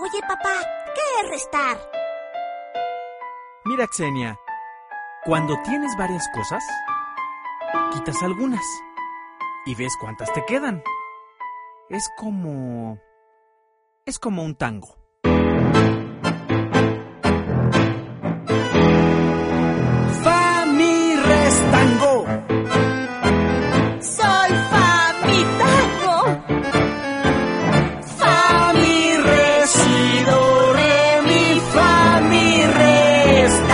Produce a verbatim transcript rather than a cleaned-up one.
Oye, papá, ¿qué es restar? Mira, Xenia, cuando tienes varias cosas, quitas algunas y ves cuántas te quedan. Es como... es como un tango.